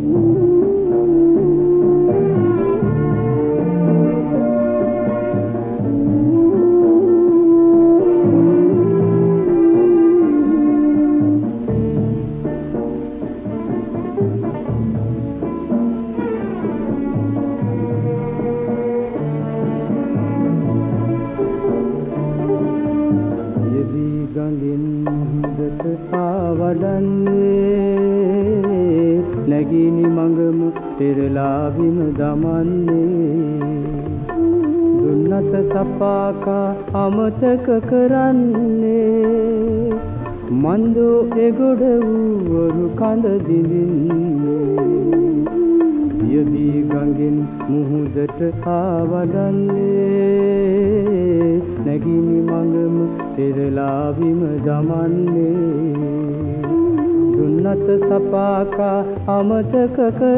ගඟින් මුහුදට ආවඩන්නේ නැගිනි මඟම පෙරලා බිම දමන්නේ දුන්නත සපාකා අමතක කරන්නේ මන්දෝ එගොඩ වූවරු කඳ දිලින්නේ යදී ගඟින් මුහුදට ආවඩන්නේ නැගිනි මඟම පෙරලා බිම දමන්නේ දුන්නත සපාකා අමතක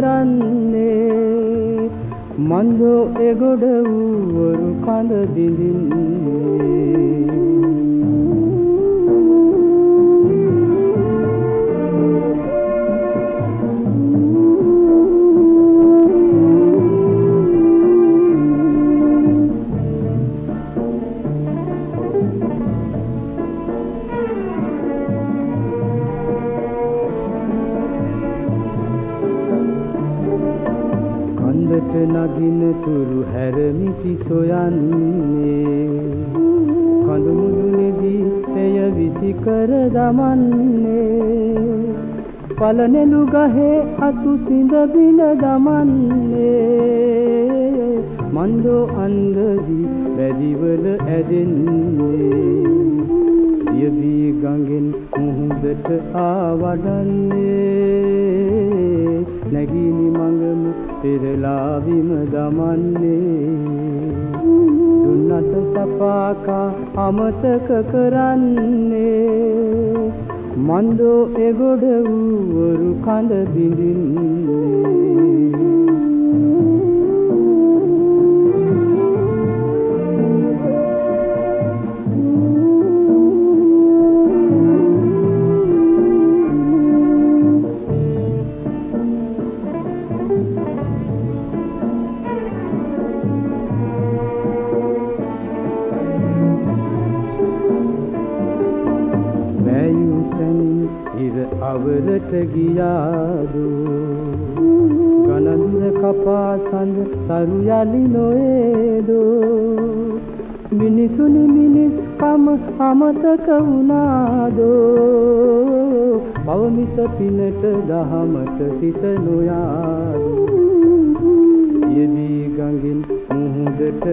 කරන්නේ මන්දෝ එගොඩ වූවරු කඳ දිලින්නේ කන්දට නගින තුරු හැරමිටි සොයන්නේ කඳු මුදුනේදී එය විසි කර දමන්නේ පළනෙළු ගහේ අතු සිඳ බිඳ දමන්නේ මන්දෝ අන්දදී බැදිවල ඇදෙන්නේ යදී ගඟෙන් මුහුදට ආවඩන්නේ නැගිනි මඟම පෙරලා බිම දමන්නේ දුන්නත සපාකා අමතක කරන්නේ මන්දෝ එගොඩ වූවරු කඳ බිඳින්නේ ඉර අවරට ගියාදු ගනඳුර කපා සඳ තරු යලි නොයේදු මිනිසුනි මිනිස්කම අමතක වුණාදු පවමිස පිනට දහමට සිත නොයාදු යදී ගඟින් මුහුදට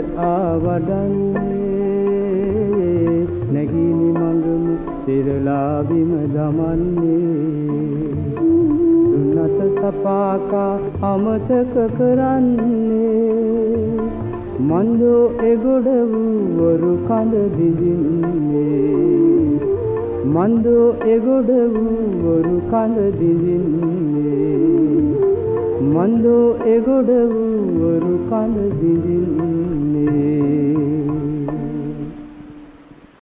ආවඩන්නේ නැගිනි මඟම පෙරලා බිම දමන්නේ දුන්නත සපාකා අමතක කරන්නේ මන්දෝ එගොඩ වූවරු කඳ දිලින්නේ මන්දෝ එගොඩ වූවරු කඳ දිලින්නේ මන්දෝ එගොඩ වූවරු කඳ දිලින්නේ